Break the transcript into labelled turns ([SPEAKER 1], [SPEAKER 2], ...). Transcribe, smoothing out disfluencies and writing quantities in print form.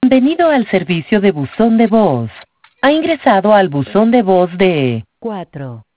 [SPEAKER 1] Bienvenido al servicio de buzón de voz. Ha ingresado al buzón de voz de 4